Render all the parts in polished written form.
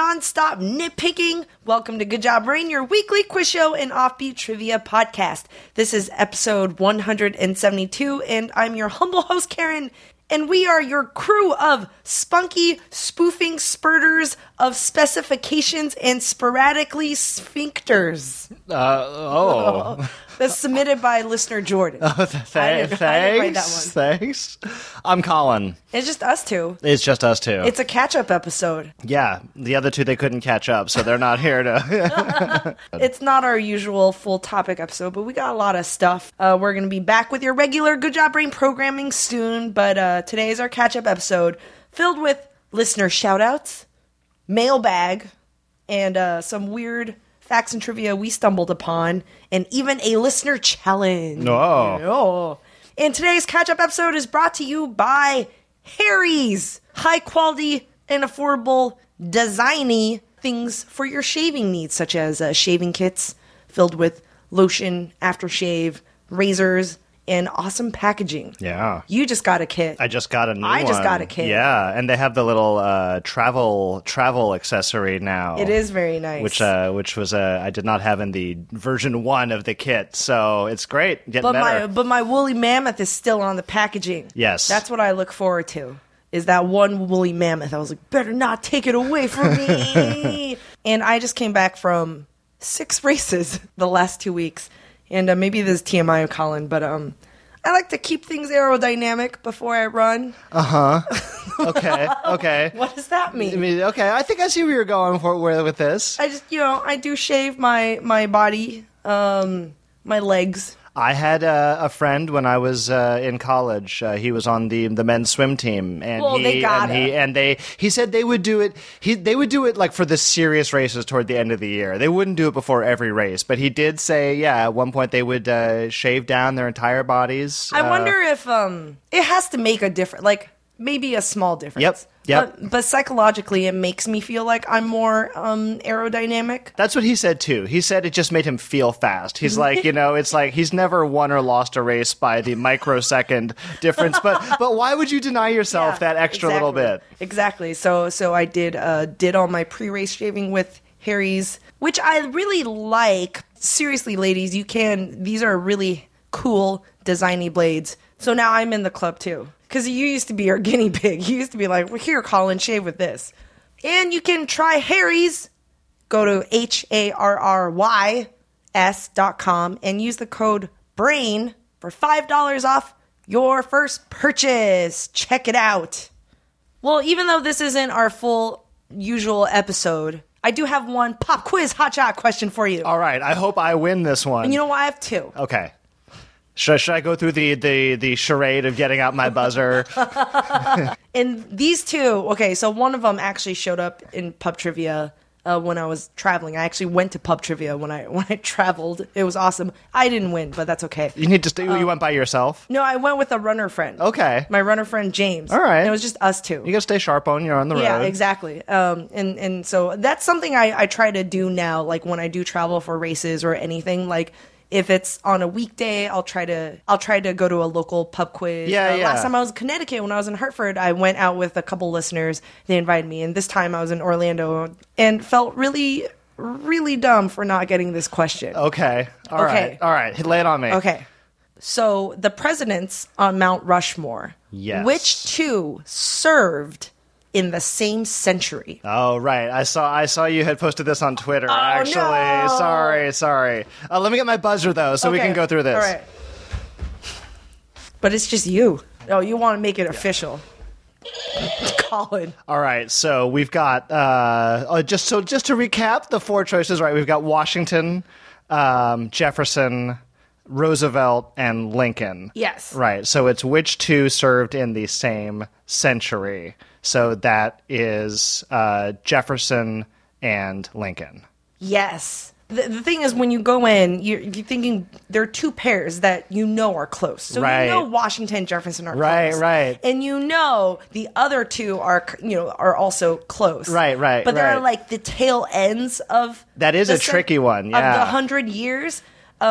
non-stop nitpicking. Welcome to Good Job Brain, your weekly quiz show and offbeat trivia podcast. This is episode 172, and I'm your humble host, Karen. And we are your crew of spunky, spoofing spurters of specifications and sporadically sphincters. That's submitted by listener Jordan. Thanks. I'm Colin. It's just us two. It's just us two. It's a catch-up episode. Yeah, the other two, they couldn't catch up, so they're not here to... It's not our usual full topic episode, but we got a lot of stuff. We're going to be back with your regular Good Job Brain programming soon, but today is our catch-up episode filled with listener shout-outs, mailbag, and some weird facts and trivia we stumbled upon, and even a listener challenge. Oh. And today's catch-up episode is brought to you by Harry's. High-quality and affordable designy things for your shaving needs, such as shaving kits filled with lotion, aftershave, razors, and awesome packaging. Yeah. You just got a kit. I just got a new one. I just got a kit. Yeah, and they have the little travel accessory now. It is very nice. Which was I did not have in the version 1 of the kit, so it's great. Getting better. But my woolly mammoth is still on the packaging. Yes. That's what I look forward to. Is that one woolly mammoth. I was like, better not take it away from me. And I just came back from 6 races the last 2 weeks. And maybe this is TMI, Colin, but I like to keep things aerodynamic before I run. Okay. What does that mean? I think I see where you're going with this. I just, I do shave my body, my legs. I had a friend when I was in college. He was on the men's swim team, and he said they would do it. They would do it like for the serious races toward the end of the year. They wouldn't do it before every race, but he did say, at one point they would shave down their entire bodies. I wonder if it has to make a difference, like maybe a small difference. Yep. But psychologically, it makes me feel like I'm more aerodynamic. That's what he said, too. He said it just made him feel fast. He's like, it's like he's never won or lost a race by the microsecond difference. But why would you deny yourself that extra little bit? Exactly. So I did all my pre-race shaving with Harry's, which I really like. Seriously, ladies, these are really cool, designy blades. So now I'm in the club, too. Because you used to be our guinea pig. You used to be like, well, here, Colin, shave with this. And you can try Harry's. Go to HARRYS.com and use the code BRAIN for $5 off your first purchase. Check it out. Well, even though this isn't our full usual episode, I do have one pop quiz hotshot question for you. All right. I hope I win this one. And you know what? I have 2. Okay. Should I go through the charade of getting out my buzzer? And these 2, okay, so one of them actually showed up in pub trivia when I was traveling. I actually went to pub trivia when I traveled. It was awesome. I didn't win, but that's okay. You went by yourself? No, I went with a runner friend. Okay. My runner friend, James. All right. And it was just us 2. You gotta stay sharp you're on the road. Yeah, exactly. And so that's something I try to do now, like when I do travel for races or anything, like if it's on a weekday, I'll try to go to a local pub quiz. Yeah. Last time I was in Connecticut, when I was in Hartford, I went out with a couple listeners. They invited me, and this time I was in Orlando and felt really, really dumb for not getting this question. Okay. All right. Lay it on me. Okay. So the presidents on Mount Rushmore. Yes. Which 2 served in the same century? Oh, right. I saw you had posted this on Twitter, actually. No. Sorry. Let me get my buzzer, though, so we can go through this. All right. But it's just you. Oh, you want to make it official. Colin. All right, so we've got, just to recap the 4 choices, right? We've got Washington, Jefferson, Roosevelt, and Lincoln. Yes. Right, so it's which 2 served in the same century. So that is Jefferson and Lincoln. Yes. The thing is, when you go in, you're thinking there are 2 pairs that are close. So right. you know Washington and Jefferson are right, close. Right. And the other 2 are also close. Right. But they're like the tail ends of that is a tricky one, yeah. Of the 100 years.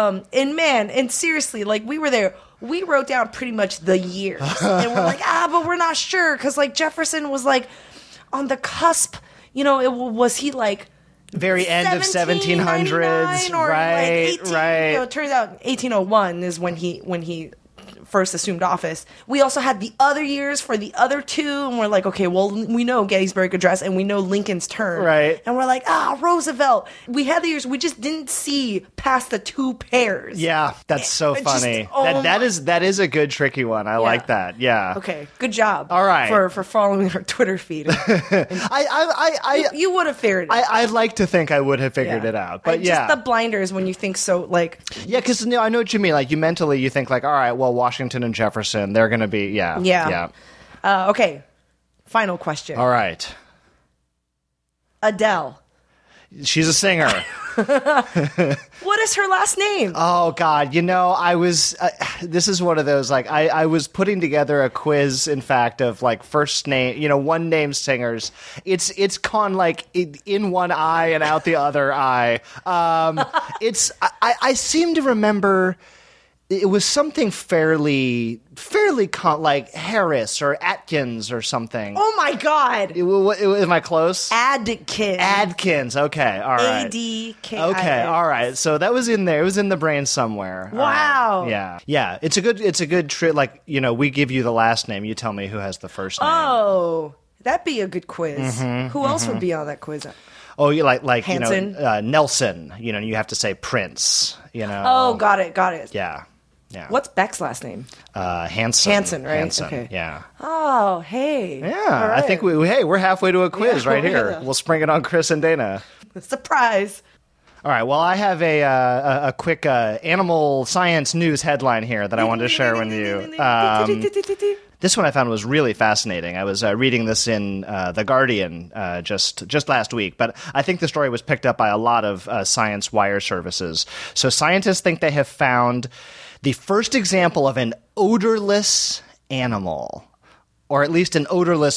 And seriously, like we were there. We wrote down pretty much the years. And we're like, but we're not sure. Because like Jefferson was like on the cusp, was he like very end of 1700s, or right? Like 18, right. It turns out 1801 is when he first assumed office. We also had the other years for the other two, and we're like, okay, well, we know Gettysburg Address and we know Lincoln's turn, right? And we're like, Roosevelt. We had the years, we just didn't see past the two pairs. Yeah, that's so funny. That is a good tricky one. I like that. Yeah. Okay, good job. All right, for following our Twitter feed. You would have figured it out. I'd like to think I would have figured it out, but just the blinders when you think so, like. Yeah, because I know what you mean. Like, you mentally, you think like, all right, well, Washington and Jefferson, they're going to be, yeah. Okay, final question. All right. Adele. She's a singer. What is her last name? Oh, God. I was, this is one of those, like, I was putting together a quiz, in fact, of, like, first name, one name singers. It's gone, like, in one eye and out the other eye. I seem to remember... It was something fairly like Harris or Atkins or something. Oh my God! Am I close? Adkins. Okay, all right. A-D-K-I-N. Okay, all right. So that was in there. It was in the brain somewhere. Wow. Yeah. It's a good trick. Like, we give you the last name. You tell me who has the first name. Oh, that'd be a good quiz. Who else would be on that quiz? Oh, you like Hanson? Nelson. You have to say Prince. Oh, got it. Yeah. What's Beck's last name? Hanson. Hanson, right? Hanson, okay. Yeah. Oh, hey. Yeah, right. I think we're halfway to a quiz right here. We'll spring it on Chris and Dana. Surprise. All right. Well, I have a quick animal science news headline here that I wanted to share with you. This one I found was really fascinating. I was reading this in The Guardian just last week, but I think the story was picked up by a lot of science wire services. So scientists think they have found the first example of an odorless animal. Or at least an odorless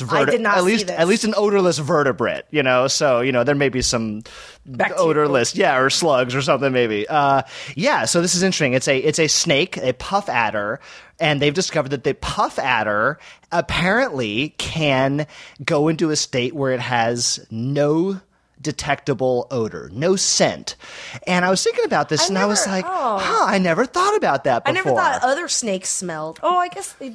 at least an odorless vertebrate, So, there may be some bacteria. Odorless, or slugs or something maybe. So this is interesting. It's a snake, a puff adder, and they've discovered that the puff adder apparently can go into a state where it has no detectable odor, no scent. And I was thinking about this, I was like, I never thought about that before. I never thought other snakes smelled. Oh, I guess they...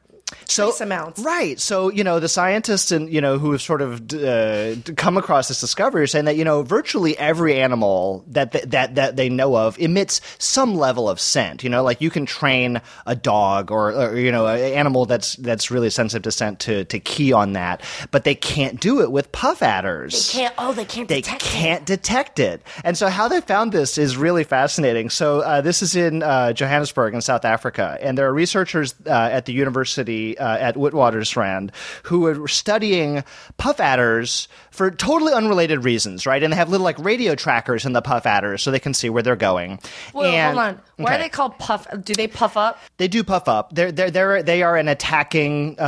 trace amounts. Right. So, the scientists who have sort of come across this discovery are saying that, virtually every animal that they know of emits some level of scent. Like you can train a dog or an animal that's really sensitive to scent to key on that, but they can't do it with puff adders. They can't detect it. And so how they found this is really fascinating. So this is in Johannesburg in South Africa, and there are researchers at the university at Witwatersrand who were studying puff adders for totally unrelated reasons, right? And they have little like radio trackers in the puff adders so they can see where they're going. Well, hold on. Why are they called puff? Do they puff up? They do puff up. They are an attacking,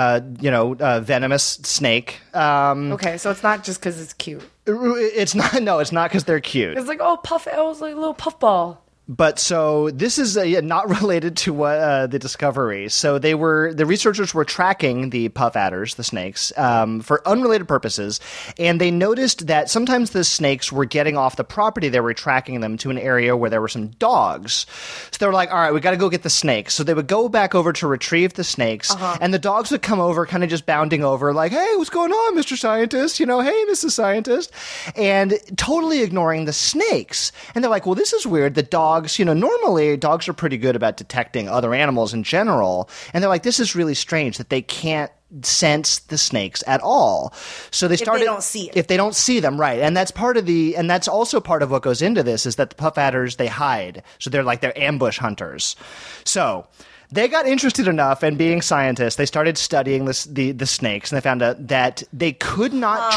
venomous snake. Okay, so it's not just because it's cute. It's not. No, it's not because they're cute. It's like puff. I was like a little puffball. But so this is not related to the discovery. So the researchers were tracking the puff adders, the snakes, for unrelated purposes, and they noticed that sometimes the snakes were getting off the property they were tracking them to an area where there were some dogs. So they were like, all right, we got to go get the snakes. So they would go back over to retrieve the snakes, and the dogs would come over, kind of just bounding over, like, hey, what's going on, Mr. Scientist? Hey, Mrs. Scientist, and totally ignoring the snakes. And they're like, well, this is weird. The dogs, normally dogs are pretty good about detecting other animals in general. And they're like, this is really strange that they can't sense the snakes at all. So they started... If they don't see them, right. And that's also part of what goes into this is that the puff adders, they hide. So they're ambush hunters. So... they got interested enough, and being scientists, they started studying the snakes, and they found out that they could not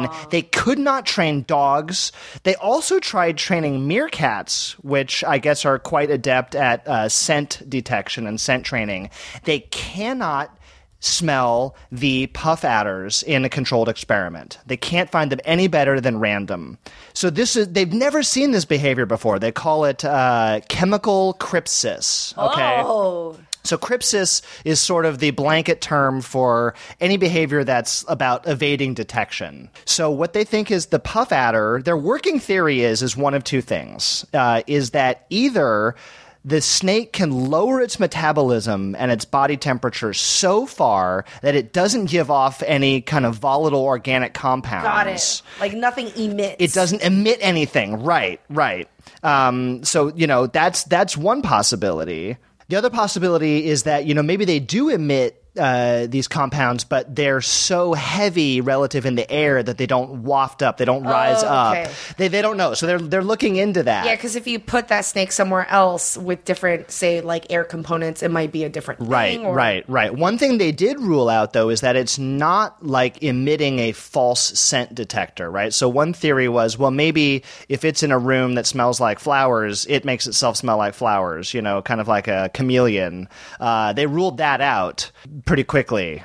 train dogs. They also tried training meerkats, which I guess are quite adept at scent detection and scent training. They cannot smell the puff adders in a controlled experiment. They can't find them any better than random. So they've never seen this behavior before. They call it chemical crypsis. Okay. Oh. So crypsis is sort of the blanket term for any behavior that's about evading detection. So what they think is the puff adder, their working theory is one of two things, is that either the snake can lower its metabolism and its body temperature so far that it doesn't give off any kind of volatile organic compounds. Got it. Like nothing emits. It doesn't emit anything. Right. So, that's one possibility. The other possibility is that, maybe they do emit these compounds, but they're so heavy relative in the air that they don't waft up, they don't rise up. They don't know. So they're looking into that. Yeah, because if you put that snake somewhere else with different, say, like air components, it might be a different thing. Right. One thing they did rule out, though, is that it's not like emitting a false scent detector, right? So one theory was, well, maybe if it's in a room that smells like flowers, it makes itself smell like flowers, kind of like a chameleon. They ruled that out pretty quickly.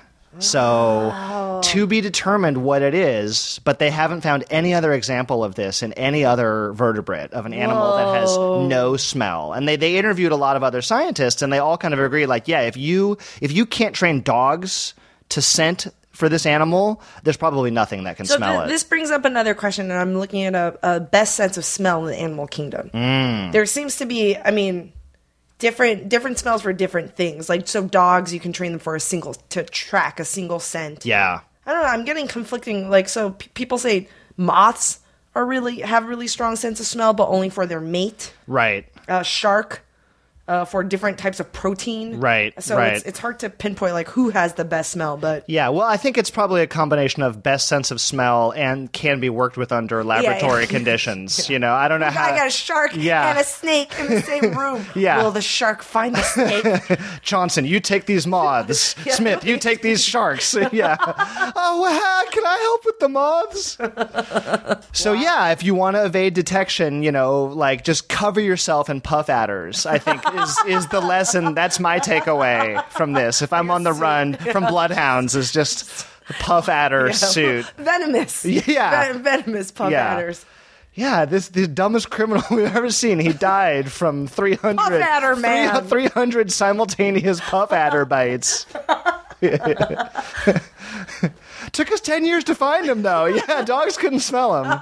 So to be determined what it is, but they haven't found any other example of this in any other vertebrate of an animal that has no smell. And they interviewed a lot of other scientists, and they all kind of agree, like, yeah, if you can't train dogs to scent for this animal, there's probably nothing that can smell it. This brings up another question, and I'm looking at a best sense of smell in the animal kingdom. There seems to be, different smells for different things. Like, so dogs, you can train them to track a single scent. Yeah. I don't know. I'm getting conflicting. Like, so people say moths have really strong sense of smell, but only for their mate. Right. Shark. For different types of protein. Right. So it's hard to pinpoint like who has the best smell, but yeah, well, I think it's probably a combination of best sense of smell and can be worked with under laboratory conditions. I don't know how. I got a shark and a snake in the same room. Will the shark find the snake? Johnson, you take these moths. Smith, you take these sharks. Yeah. Oh, well, can I help with the moths? So if you want to evade detection, like just cover yourself in puff adders, I think is the lesson. That's my takeaway from this. If I'm on the run from bloodhounds, is just a puff adder suit. Venomous. Yeah. Venomous puff adders. Yeah, this the dumbest criminal we've ever seen. He died from 300 puff adder man. 300 simultaneous puff adder bites. Took us 10 years to find him, though. Yeah, dogs couldn't smell him.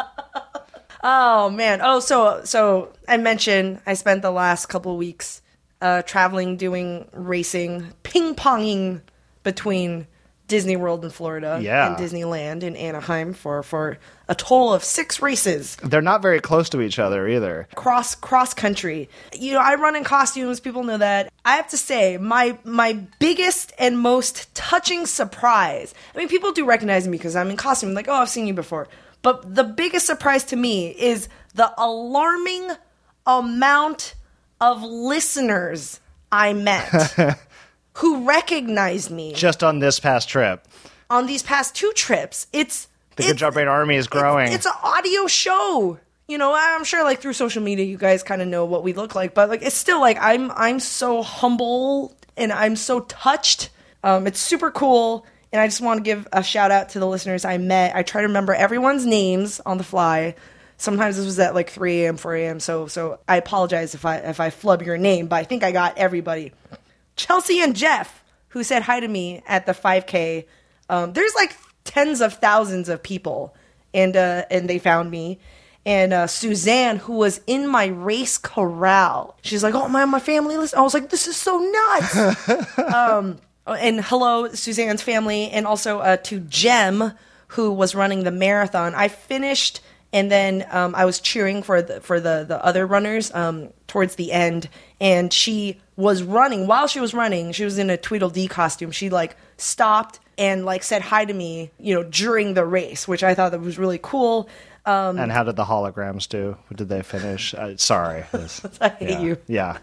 Oh, man. Oh, so I mentioned I spent the last couple of weeks traveling, doing racing, ping-ponging between Disney World in Florida and Disneyland in Anaheim for a total of 6 races. They're not very close to each other either. Cross country. I run in costumes. People know that. I have to say, my biggest and most touching surprise. People do recognize me because I'm in costume. Like, oh, I've seen you before. But the biggest surprise to me is the alarming amount of listeners I met who recognized me. Just on this past trip. On these past 2 trips. The Good Job Brain Army is growing. It's an audio show. I'm sure like through social media you guys kind of know what we look like. But like it's still like I'm so humble and I'm so touched. It's super cool. And I just want to give a shout out to the listeners I met. I try to remember everyone's names on the fly. Sometimes this was at like 3 a.m., 4 a.m. So I apologize if I flub your name, but I think I got everybody. Chelsea and Jeff, who said hi to me at the 5K. There's like tens of thousands of people, and they found me. And Suzanne, who was in my race corral, she's like, "Oh, my family listen." I was like, "This is so nuts." And hello, Suzanne's family, and also to Jem, who was running the marathon. I finished, and then I was cheering for the other runners towards the end. And she was running. While she was running, she was in a Tweedledee costume. She like stopped and like said hi to me, during the race, which I thought that was really cool. And how did the holograms do? Did they finish? Sorry, I hate you. Yeah.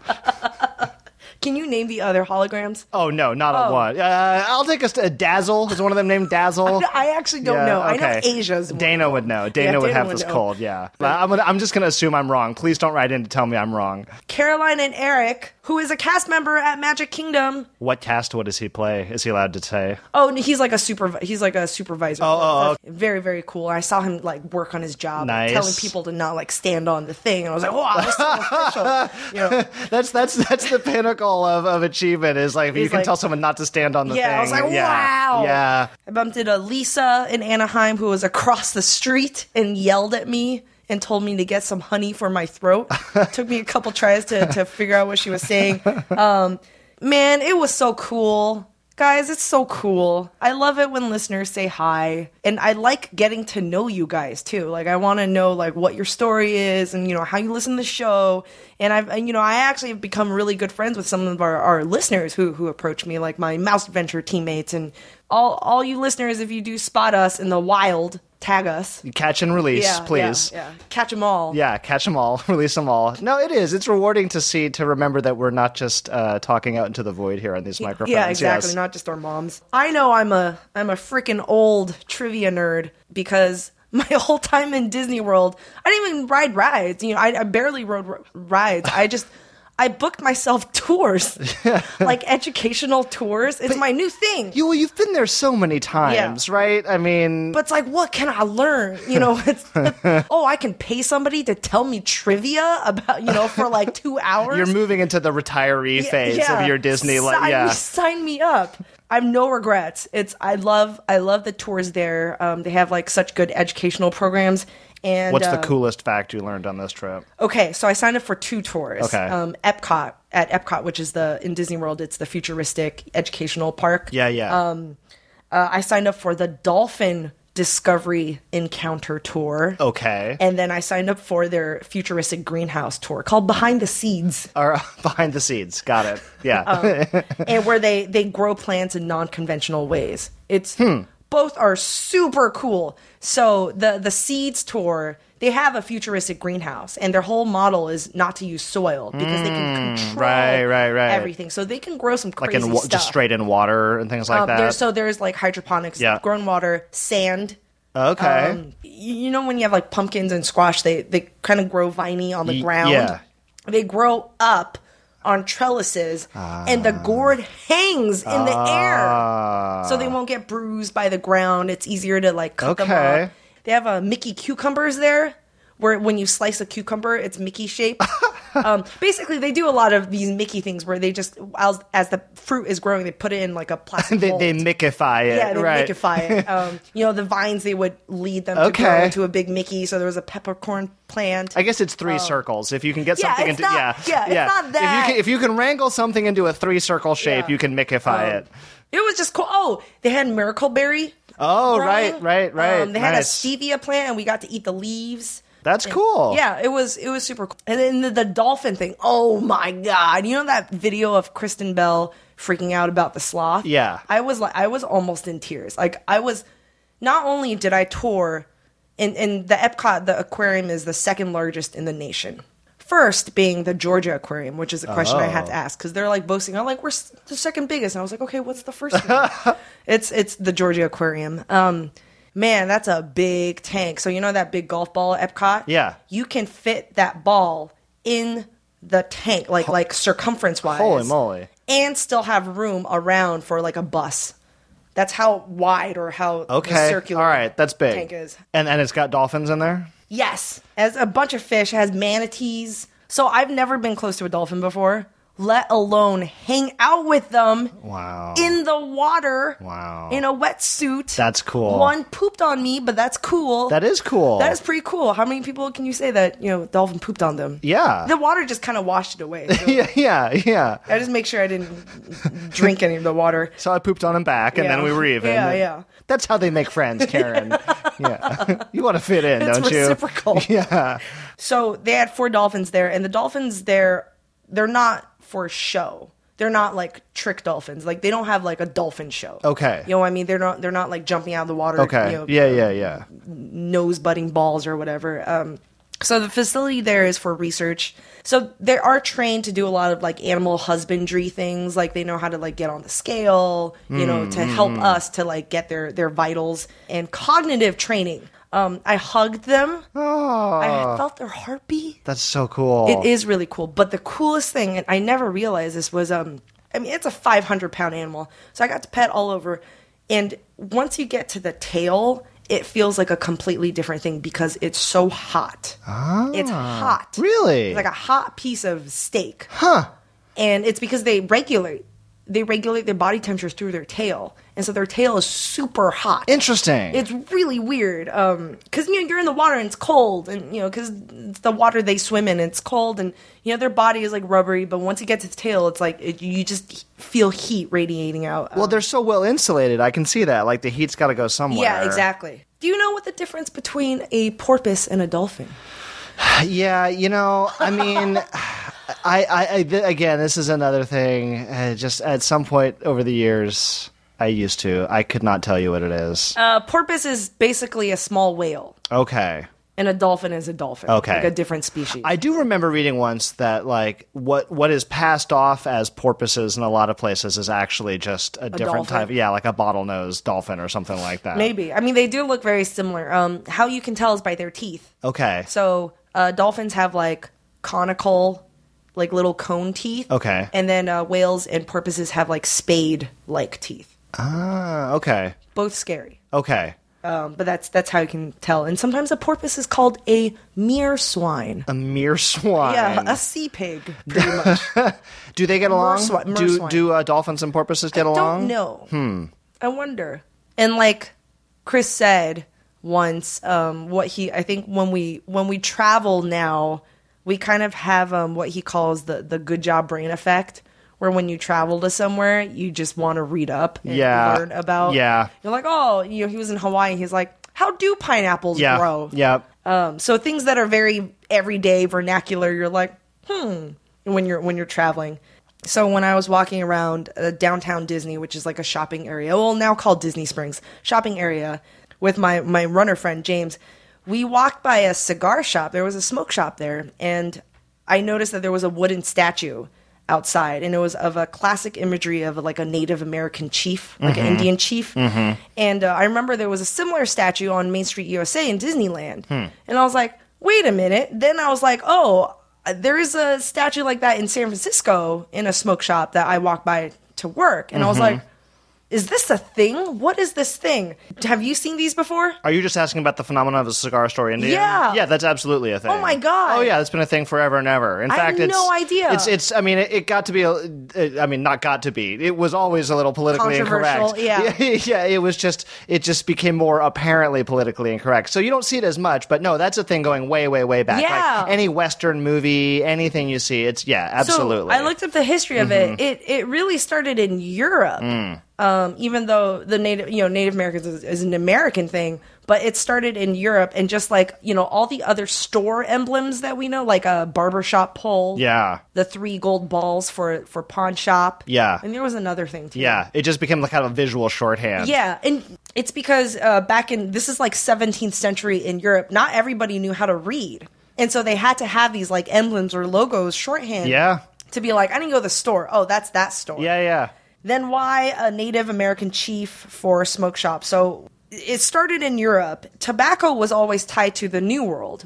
Can you name the other holograms? Oh, no, not a one. I'll take a Dazzle. Is one of them named Dazzle? I actually don't know. Okay. I know Asia's one. Dana would know. Dana would have this cold, yeah. I'm just going to assume I'm wrong. Please don't write in to tell me I'm wrong. Caroline and Eric, who is a cast member at Magic Kingdom. What cast? What does he play? Is he allowed to say? Oh, he's like a supervisor. Oh. Very, very cool. I saw him like work on his job, nice. Telling people to not like stand on the thing. And I was like, wow, this is so official. That's the pinnacle pinnacle of achievement is like, you can tell someone not to stand on the thing. I was like, wow. Yeah. I bumped into Lisa in Anaheim who was across the street and yelled at me and told me to get some honey for my throat. Took me a couple tries to figure out what she was saying. Man, it was so cool. Guys, it's so cool. I love it when listeners say hi. And I like getting to know you guys, too. Like, I want to know, like, what your story is and, how you listen to the show. And I actually have become really good friends with some of our listeners who approach me, like my Mouse Adventure teammates. And all you listeners, if you do spot us in the wild, tag us. Catch and release, please. Yeah. Catch them all. Yeah, catch them all. Release them all. No, it is. It's rewarding to remember that we're not just talking out into the void here on these microphones. Yeah, exactly. Yes. Not just our moms. I know I'm a freaking old trivia nerd because my whole time in Disney World, I didn't even ride rides. I barely rode rides. I booked myself tours, like educational tours. It's my new thing. You've been there so many times, right? I mean... But it's like, what can I learn? I can pay somebody to tell me trivia about, for like 2 hours? You're moving into the retiree phase of your Disney life. Sign me up. I have no regrets. I love the tours there. They have like such good educational programs. And what's the coolest fact you learned on this trip? Okay, so I signed up for 2 tours. Okay. Epcot, which is in Disney World, it's the futuristic educational park. Yeah. I signed up for the Dolphin Discovery Encounter tour. Okay. And then I signed up for their futuristic greenhouse tour called Behind the Seeds. Behind the Seeds. Got it. Yeah. And where they grow plants in non-conventional ways. Both are super cool. So the Seeds tour, they have a futuristic greenhouse, and their whole model is not to use soil because they can control everything. So they can grow some crazy stuff. Just straight in water and things like that? There's like hydroponics, grown water, sand. Okay. When you have like pumpkins and squash, they kind of grow viney on the ground. Yeah. They grow up on trellises, and the gourd hangs in the air, so they won't get bruised by the ground. It's easier to like cut them up. They have Mickey cucumbers there, where when you slice a cucumber, it's Mickey shaped. Basically, they do a lot of these Mickey things where they just, as the fruit is growing, they put it in like a plastic mold. They Mickify it. Yeah, they Mickify it. The vines, they would lead them to grow into a big Mickey. So there was a peppercorn plant. I guess it's 3 circles. If you can get something into... It's not that. If you can wrangle something into a 3-circle shape, you can Mickify it. It was just cool. Oh, they had Miracleberry. Oh, growing. right. They had a stevia plant, and we got to eat the leaves. That's cool. Yeah, it was super cool. And then the dolphin thing. Oh my God! You know that video of Kristen Bell freaking out about the sloth? Yeah. I was almost in tears. Like not only did I tour, in the Epcot, the aquarium is the second largest in the nation. First being the Georgia Aquarium, which is a question I had to ask because they're like boasting. I'm like, we're the second biggest, and I was like, okay, what's the first one? It's the Georgia Aquarium. Man, that's a big tank. So you know that big golf ball at Epcot? Yeah. You can fit that ball in the tank, like circumference-wise. Holy moly. And still have room around for like a bus. That's how wide or how the circular all right, that's big. tank is. And it's got dolphins in there? Yes. Has a bunch of fish. It has manatees. So I've never been close to a dolphin before, let alone hang out with them in the water in a wetsuit. That's cool. One pooped on me, but that's cool. That is cool. That is pretty cool. How many people can you say that, dolphin pooped on them? Yeah. The water just kind of washed it away. So yeah. I just make sure I didn't drink any of the water. So I pooped on him back, and then we were even. Yeah. That's how they make friends, Karen. Yeah. You want to fit in, don't you? It's reciprocal. Yeah. So they had 4 dolphins there, and the dolphins there, they're not for show. They're not like trick dolphins. Like they don't have like a dolphin show. Okay. You know what I mean? They're not like jumping out of the water. Okay. Yeah. Nose butting balls or whatever. So the facility there is for research. So they are trained to do a lot of like animal husbandry things. Like they know how to like get on the scale, to help us to like get their vitals and cognitive training. I hugged them. Oh. I felt their heartbeat. That's so cool. It is really cool. But the coolest thing, and I never realized this, was it's a 500-pound animal. So I got to pet all over. And once you get to the tail, it feels like a completely different thing because it's so hot. It's hot. Really? It's like a hot piece of steak. Huh. And it's because they regulate their body temperatures through their tail. And so their tail is super hot. Interesting. It's really weird. Because, you're in the water and it's cold. And, because it's the water they swim in, and it's cold. And, their body is like rubbery. But once it gets its tail, it's like you just feel heat radiating out. Well, they're so well insulated. I can see that. Like, the heat's got to go somewhere. Yeah, exactly. Do you know what the difference between a porpoise and a dolphin? Yeah, I mean... again, this is another thing. Just at some point over the years, I could not tell you what it is. Porpoise is basically a small whale. Okay. And a dolphin is a dolphin. Okay. Like a different species. I do remember reading once that, like, what is passed off as porpoises in a lot of places is actually just a different dolphin? type. Yeah, like a bottlenose dolphin or something like that. Maybe. I mean, they do look very similar. How you can tell is by their teeth. Okay. So dolphins have, like, conical... like little cone teeth. Okay. And then whales and porpoises have like spade-like teeth. Ah, okay. Both scary. Okay. But that's how you can tell. And sometimes a porpoise is called a meerswine. A meerswine. Yeah, a sea pig, pretty much. Do they get along? Merswine. Do dolphins and porpoises get along? I don't know. I wonder. And like Chris said once, I think when we travel now, we kind of have what he calls the good job brain effect, where when you travel to somewhere, you just want to read up and learn about. Yeah. You're like, oh, he was in Hawaii. He's like, how do pineapples grow? Yeah. So things that are very everyday vernacular, you're like, when you're traveling. So when I was walking around downtown Disney, which is like a shopping area, well, now called Disney Springs, shopping area, with my runner friend, James, we walked by a cigar shop. There was a smoke shop there, and I noticed that there was a wooden statue outside, and it was of a classic imagery of like a Native American chief, like an Indian chief. Mm-hmm. And I remember there was a similar statue on Main Street USA in Disneyland. And I was like, wait a minute. Then I was like, oh, there is a statue like that in San Francisco in a smoke shop that I walked by to work. And I was like, is this a thing? What is this thing? Have you seen these before? Are you just asking about the phenomenon of a cigar store Indian? Yeah. Yeah, that's absolutely a thing. Oh my God. Oh yeah, it's been a thing forever and ever. In fact, I had no idea. It's I mean, it got to be not got to be. It was always a little politically incorrect. Yeah. Yeah, it just became more apparently politically incorrect. So you don't see it as much, but no, that's a thing going way, way, way back. Yeah. Like any Western movie, anything you see, it's absolutely. So I looked up the history of it. It really started in Europe. Even though the Native Americans is an American thing, but it started in Europe, and just like, all the other store emblems that we know, like a barbershop pole. Yeah. The 3 gold balls for pawn shop. Yeah. And there was another thing too. Yeah. It just became like kind of a visual shorthand. Yeah. And it's because this is like 17th century in Europe, not everybody knew how to read. And so they had to have these like emblems or logos shorthand. Yeah. To be like, I didn't go to the store. Oh, that's that store. Yeah, yeah. Then why a Native American chief for a smoke shop? So it started in Europe. Tobacco was always tied to the New World,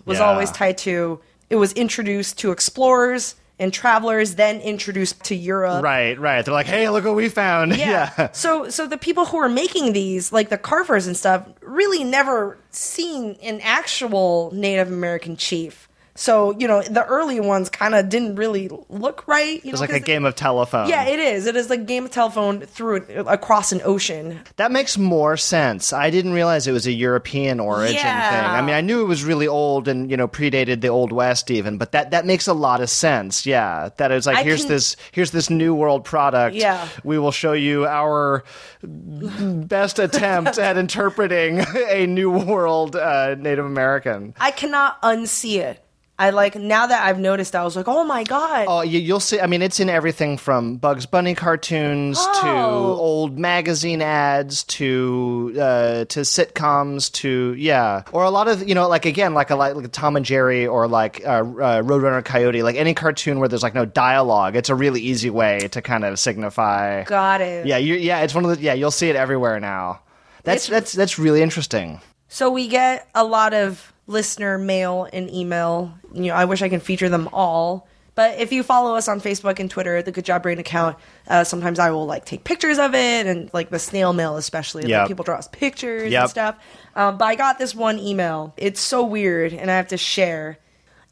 it was introduced to explorers and travelers, then introduced to Europe. Right. They're like, hey, look what we found. Yeah. So the people who were making these, like the carvers and stuff, really never seen an actual Native American chief. So, the early ones kind of didn't really look right. It's like a game of telephone. Yeah, it is. It is like a game of telephone across an ocean. That makes more sense. I didn't realize it was a European origin thing. I mean, I knew it was really old and, predated the Old West even, but that makes a lot of sense. Yeah, that it's like, here's this new world product. Yeah. We will show you our best attempt at interpreting a new world Native American. I cannot unsee it. Now that I've noticed, I was like, oh my God. Oh, you'll see. I mean, it's in everything from Bugs Bunny cartoons to old magazine ads to sitcoms to, or a lot of, like a Tom and Jerry or like Roadrunner Coyote, like any cartoon where there's like no dialogue. It's a really easy way to kind of signify. Got it. Yeah, it's one of the, you'll see it everywhere now. That's really interesting. So we get a lot of listener mail and email. I wish I could feature them all. But if you follow us on Facebook and Twitter, the Good Job Brain account, sometimes I will take pictures of it, and the snail mail especially. Yep. People draw us pictures and stuff. But I got this one email. It's so weird, and I have to share.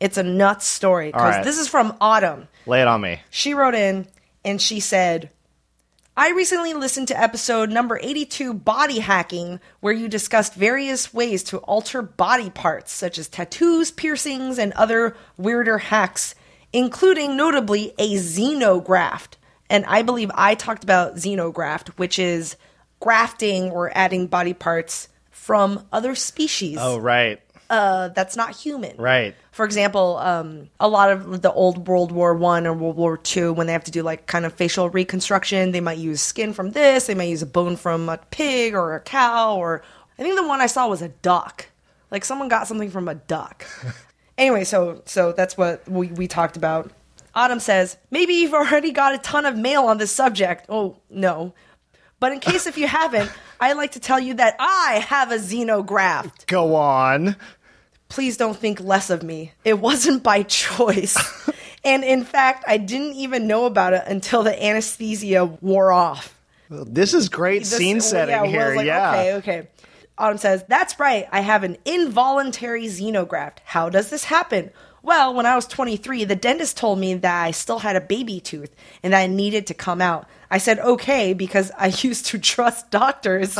It's a nuts story. Because This is from Autumn. Lay it on me. She wrote in and she said, I recently listened to episode number 82, Body Hacking, where you discussed various ways to alter body parts, such as tattoos, piercings, and other weirder hacks, including notably a xenograft. And I believe I talked about xenograft, which is grafting or adding body parts from other species. Oh, right. That's not human. Right. For example, a lot of the old World War I or World War II, when they have to do like kind of facial reconstruction, they might use skin from this, they might use a bone from a pig or a cow, or I think the one I saw was a duck. Like someone got something from a duck. Anyway, so that's what we talked about. Autumn says, maybe you've already got a ton of mail on this subject. Oh, no. But in case if you haven't, I'd like to tell you that I have a xenograft. Go on. Please don't think less of me. It wasn't by choice. And in fact, I didn't even know about it until the anesthesia wore off. Well, this is great scene setting here. Okay. Autumn says, that's right. I have an involuntary xenograft. How does this happen? Well, when I was 23, the dentist told me that I still had a baby tooth and that I needed to come out. I said, okay, because I used to trust doctors.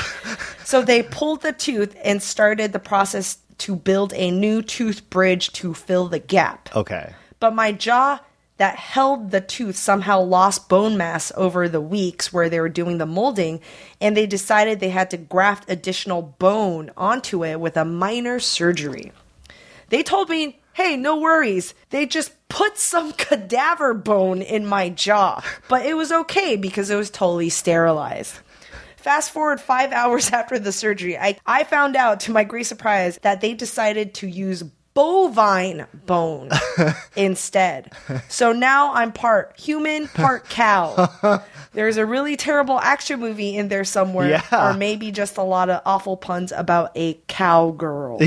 So they pulled the tooth and started the process to build a new tooth bridge to fill the gap. Okay. But my jaw that held the tooth somehow lost bone mass over the weeks where they were doing the molding, and they decided they had to graft additional bone onto it with a minor surgery. They told me, hey, no worries. They just put some cadaver bone in my jaw. But it was okay because it was totally sterilized. Fast forward 5 hours after the surgery, I found out, to my great surprise, that they decided to use bovine bone instead. So now I'm part human, part cow. There's a really terrible action movie in there somewhere, or maybe just a lot of awful puns about a cowgirl.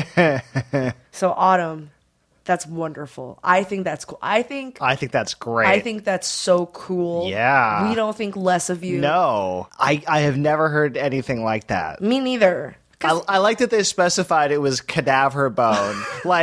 So Autumn, that's wonderful. I think that's cool. I think that's great. I think that's so cool. Yeah. We don't think less of you. No. I have never heard anything like that. Me neither. I like that they specified it was cadaver bone.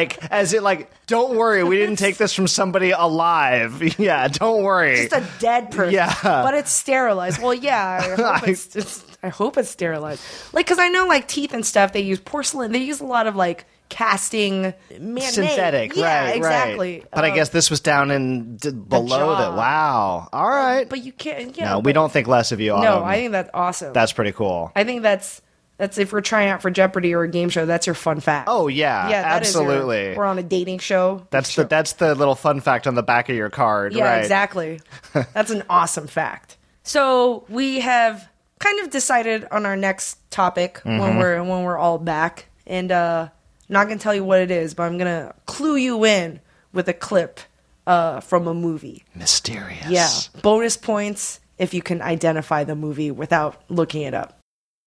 Don't worry, we didn't take this from somebody alive. Yeah, don't worry. Just a dead person. Yeah. But it's sterilized. Well, yeah, I hope it's sterilized. Like, because I know, like, teeth and stuff, they use porcelain. They use a lot of, like, casting synthetic, right, exactly. Right. But I guess this was down in below that. Wow. All right. But you can't. No, we don't think less of you. Autumn. No, I think that's awesome. That's pretty cool. I think that's if we're trying out for Jeopardy or a game show, that's your fun fact. Oh yeah, absolutely. We're on a dating show. That's the little fun fact on the back of your card. Yeah, right. Exactly. That's an awesome fact. So we have kind of decided on our next topic when we're all back, and not gonna tell you what it is, but I'm gonna clue you in with a clip from a movie. Mysterious. Yeah. Bonus points if you can identify the movie without looking it up.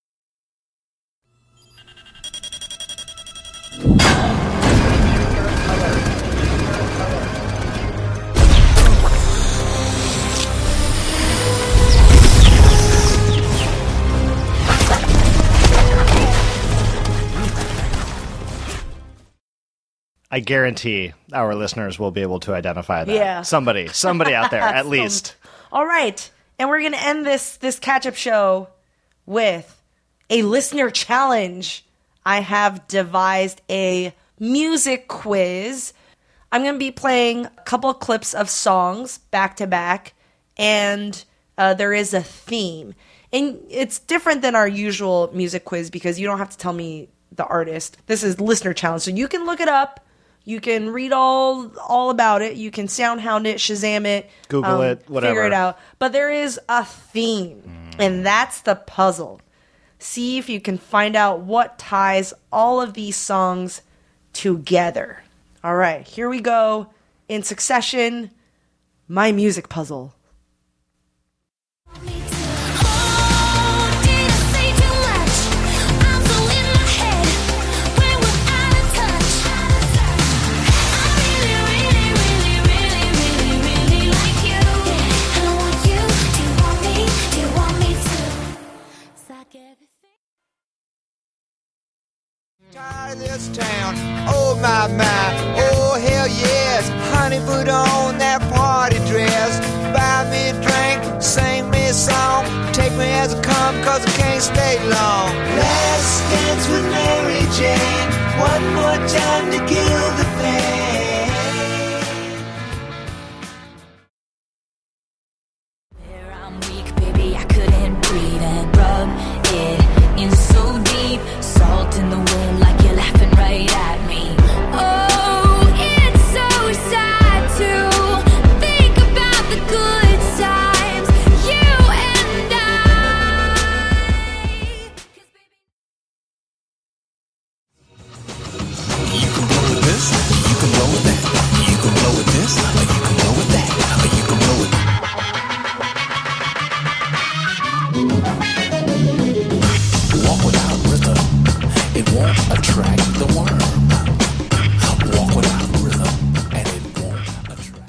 I guarantee our listeners will be able to identify that. Yeah. Somebody out there, at least. All right. And we're going to end this catch-up show with a listener challenge. I have devised a music quiz. I'm going to be playing a couple of clips of songs back to back, and there is a theme. And it's different than our usual music quiz because you don't have to tell me the artist. This is listener challenge, so you can look it up. You can read all about it. You can SoundHound it, Shazam it, Google it, whatever. Figure it out. But there is a theme, and that's the puzzle. See if you can find out what ties all of these songs together. All right, here we go. In succession, my music puzzle. This town, oh my, oh hell. honey, put on that party dress. Buy me a drink, sing me a song. Take me as I come, cause I can't stay long. Last dance with Mary Jane. One more time to kill the pain. Where I'm weak, baby, I couldn't breathe. And rub it in so deep. Salt in the wind like you're laughing right at me. Oh, it's so sad to think about the good times, you and I. 'Cause baby, You can blow with this, you can blow with that. You can blow with this, or you can blow with that. Or you can blow with walk without rhythm, it won't attract the worm. Walk without rhythm, and it won't attract.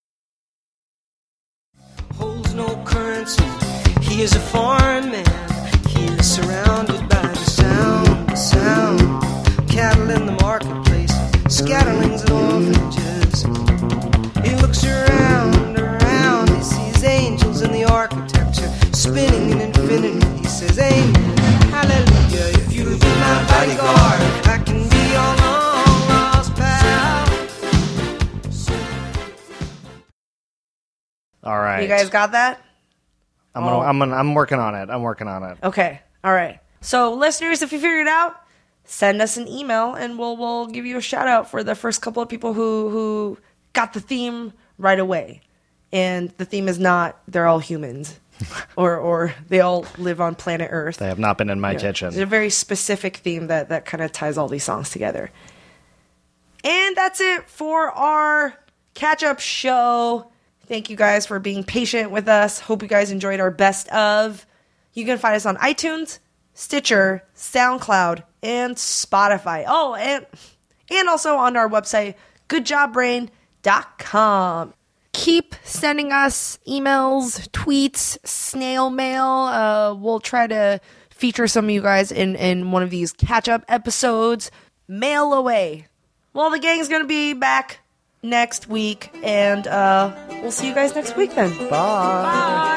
Holds no currency, he is a foreign man. He is surrounded by the sound. Cattle in the marketplace, scatterlings and orphanages. He looks around, he sees angels in the architecture, spinning in infinity. He says, amen, hallelujah. If you'll be my bodyguard, I can be your long lost pal. All right. You guys got that? I'm working on it. Okay. All right. So, listeners, if you figured it out, send us an email and we'll give you a shout out for the first couple of people who got the theme right away. And the theme is not they're all humans or they all live on planet Earth. They have not been in my kitchen. It's a very specific theme that kind of ties all these songs together. And that's it for our catch-up show. Thank you guys for being patient with us. Hope you guys enjoyed our best of. You can find us on iTunes, Stitcher, SoundCloud, and Spotify. Oh, and also on our website, goodjobbrain.com. Keep sending us emails, tweets, snail mail. We'll try to feature some of you guys in one of these catch-up episodes. Mail away. Well, the gang's going to be back next week, and we'll see you guys next week then. Bye. Bye.